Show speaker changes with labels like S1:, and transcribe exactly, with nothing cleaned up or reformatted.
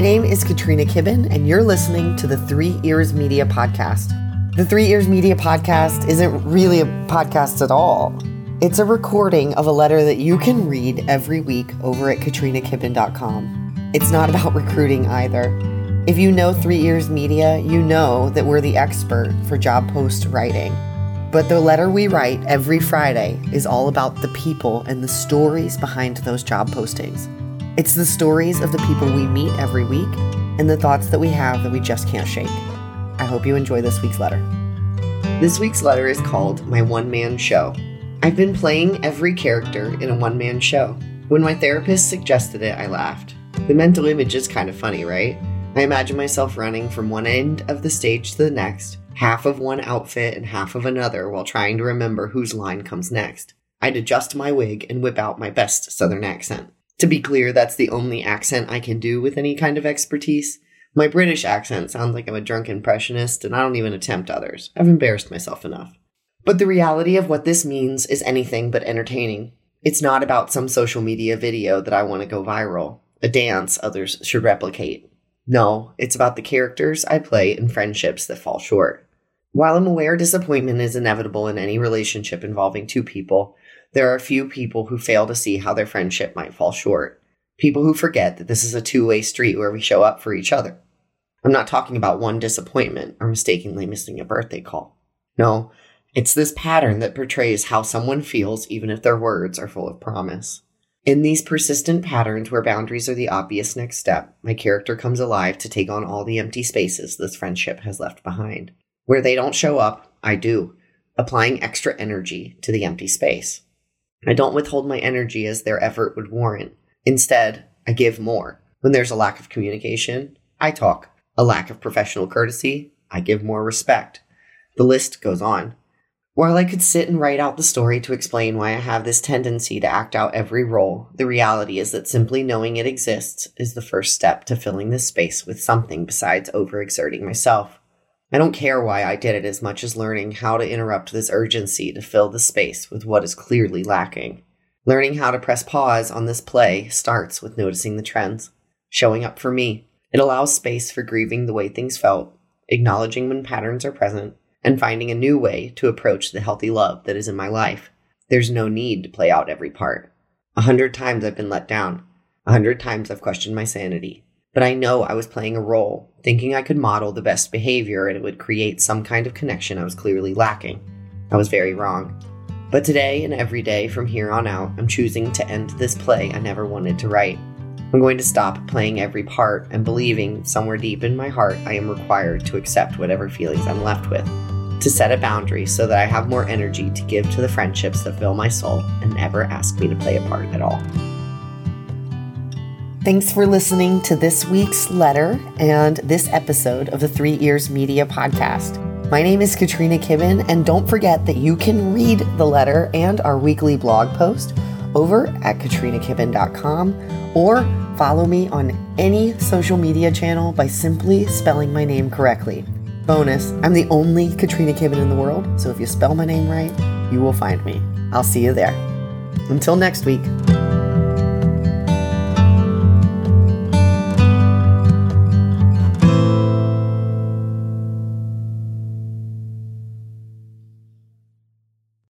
S1: name is Katrina Kibben, and you're listening to the Three Ears Media Podcast. The Three Ears Media Podcast isn't really a podcast at all. It's a recording of a letter that you can read every week over at katrina kibben dot com. It's not about recruiting either. If you know Three Ears Media, you know that we're the expert for job post writing. But the letter we write every Friday is all about the people and the stories behind those job postings. It's the stories of the people we meet every week and the thoughts that we have that we just can't shake. I hope you enjoy this week's letter. This week's letter is called My One-Man Show. I've been playing every character in a one-man show. When my therapist suggested it, I laughed. The mental image is kind of funny, right? I imagine myself running from one end of the stage to the next, half of one outfit and half of another while trying to remember whose line comes next. I'd adjust my wig and whip out my best Southern accent. To be clear, that's the only accent I can do with any kind of expertise. My British accent sounds like I'm a drunk impressionist, and I don't even attempt others. I've embarrassed myself enough. But the reality of what this means is anything but entertaining. It's not about some social media video that I want to go viral, a dance others should replicate. No, it's about the characters I play in friendships that fall short. While I'm aware disappointment is inevitable in any relationship involving two people, there are a few people who fail to see how their friendship might fall short. People who forget that this is a two-way street where we show up for each other. I'm not talking about one disappointment or mistakenly missing a birthday call. No, it's this pattern that portrays how someone feels even if their words are full of promise. In these persistent patterns where boundaries are the obvious next step, my character comes alive to take on all the empty spaces this friendship has left behind. Where they don't show up, I do, applying extra energy to the empty space. I don't withhold my energy as their effort would warrant. Instead, I give more. When there's a lack of communication, I talk. A lack of professional courtesy, I give more respect. The list goes on. While I could sit and write out the story to explain why I have this tendency to act out every role, the reality is that simply knowing it exists is the first step to filling this space with something besides overexerting myself. I don't care why I did it as much as learning how to interrupt this urgency to fill the space with what is clearly lacking. Learning how to press pause on this play starts with noticing the trends. Showing up for me. It allows space for grieving the way things felt, acknowledging when patterns are present, and finding a new way to approach the healthy love that is in my life. There's no need to play out every part. A hundred times I've been let down. A hundred times I've questioned my sanity. But I know I was playing a role, thinking I could model the best behavior and it would create some kind of connection I was clearly lacking. I was very wrong. But today and every day from here on out, I'm choosing to end this play I never wanted to write. I'm going to stop playing every part and believing somewhere deep in my heart I am required to accept whatever feelings I'm left with. To set a boundary so that I have more energy to give to the friendships that fill my soul and never ask me to play a part at all. Thanks for listening to this week's letter and this episode of the Three Ears Media Podcast. My name is Katrina Kibben, and don't forget that you can read the letter and our weekly blog post over at katrina kibben dot com or follow me on any social media channel by simply spelling my name correctly. Bonus, I'm the only Katrina Kibben in the world, so if you spell my name right, you will find me. I'll see you there. Until next week.